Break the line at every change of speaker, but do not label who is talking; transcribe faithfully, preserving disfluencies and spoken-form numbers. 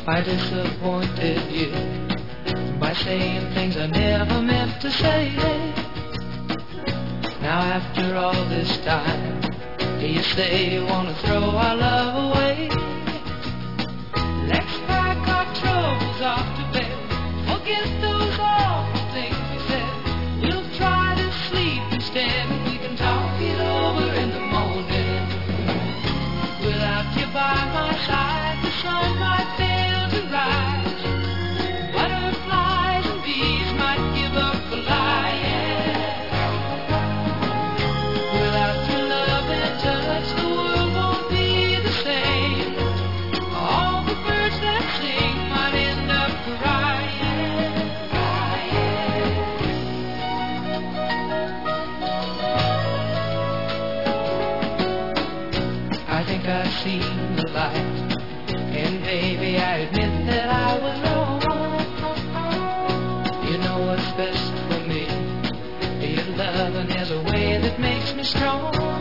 I disappointed you by saying things I never meant to say. Now after all this time, you say you want to throw our love away. Let's pack our troubles off to bed, forget those awful things we said. We'll try to sleep instead, we can talk it over in the morning. Without you by my side, the sun might fail to rise. Butterflies and bees might give up flying. Without your love and touch, the world won't be the same. All the birds that sing might end up crying. I think I've seen the light, and baby, I admit that I was wrong. You know what's best for me. Your loving has a way that makes me strong.